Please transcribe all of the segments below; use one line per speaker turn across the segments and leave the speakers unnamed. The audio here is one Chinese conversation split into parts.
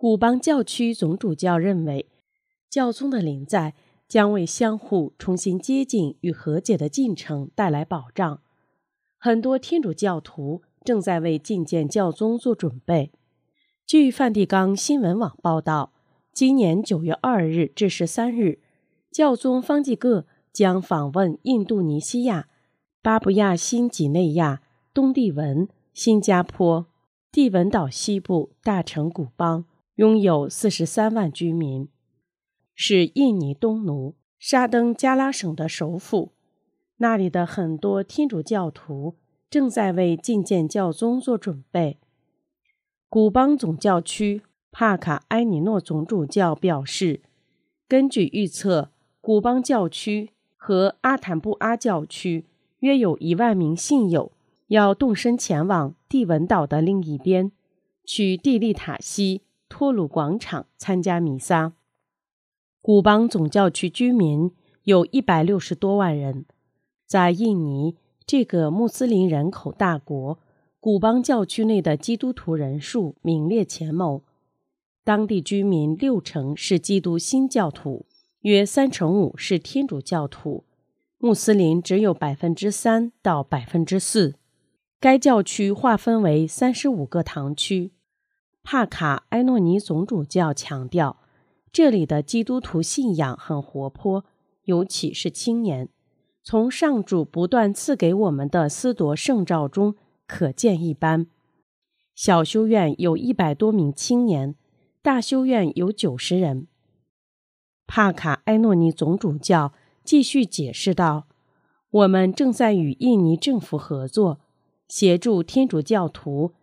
古邦教区总主教认为，教宗的临在将为相互重新接近与和解的进程带来保障。很多天主教徒正在为觐见教宗做准备。据梵蒂冈新闻网报道，今年9月2日至13日，教宗方济各将访问印度尼西亚、巴布亚新几内亚、东帝汶、新加坡、帝汶岛西部大城古邦，拥有43万居民，是印尼东奴沙登加拉省的首府。那里的很多天主教徒正在为觐见教宗做准备。古邦总教区帕卡埃尼诺总主教表示，根据预测，古邦教区和阿坦布阿教区约有1万名信友要动身前往帝汶岛的另一边，去蒂利塔西托鲁广场参加弥撒。古邦总教区居民有160多万人。在印尼这个穆斯林人口大国，古邦教区内的基督徒人数名列前茅。当地居民60%是基督新教徒，约35%是天主教徒，穆斯林只有3%到4%。该教区划分为35个堂区。帕卡埃诺尼总主教强调，这里的基督徒信仰很活泼，尤其是青年。从上主不断赐给我们的司铎圣召中可见一斑。小修院有100多名青年，大修院有90人。帕卡埃诺尼总主教继续解释道，我们正在与印尼政府合作，协助天主教徒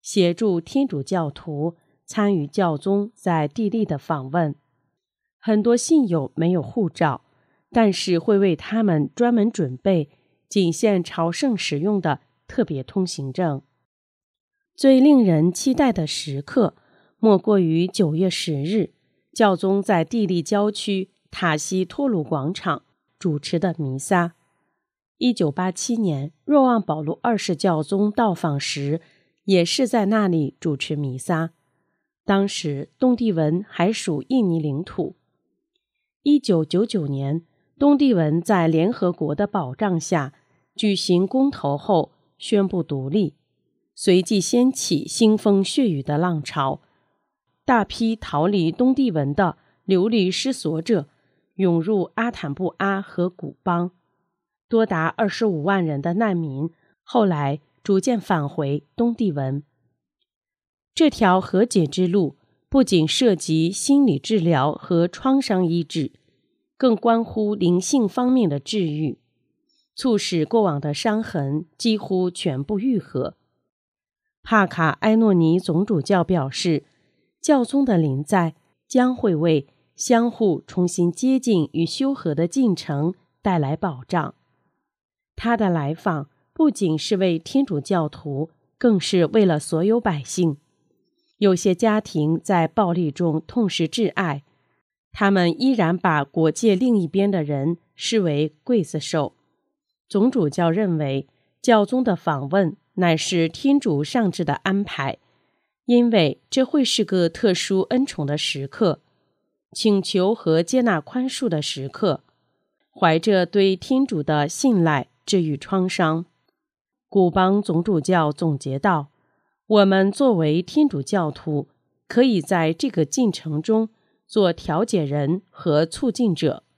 参与教宗在地利的访问。很多信友没有护照，但是会为他们专门准备仅限朝圣使用的特别通行证。最令人期待的时刻莫过于9月10日，教宗在地利郊区塔西托鲁广场主持的弥撒。1987年，若望保禄2世教宗到访时，也是在那里主持弥撒。当时东帝汶还属印尼领土。1999年，东帝汶在联合国的保障下举行公投后宣布独立，随即掀起腥风血雨的浪潮。大批逃离东帝汶的流离失所者涌入阿坦布阿和古邦，多达25万人的难民后来逐渐返回东帝汶。这条和解之路不仅涉及心理治疗和创伤医治，更关乎灵性方面的治愈，促使过往的伤痕几乎全部愈合。帕卡埃诺尼总主教表示，教宗的临在将会为相互重新接近与修和的进程带来保障。他的来访不仅是为天主教徒，更是为了所有百姓。有些家庭在暴力中痛失挚爱，他们依然把国界另一边的人视为刽子手。总主教认为，教宗的访问乃是天主上智的安排，因为这会是个特殊恩宠的时刻，请求和接纳宽恕的时刻，怀着对天主的信赖治愈创伤。古邦总主教总结道，我们作为天主教徒，可以在这个进程中做调解人和促进者。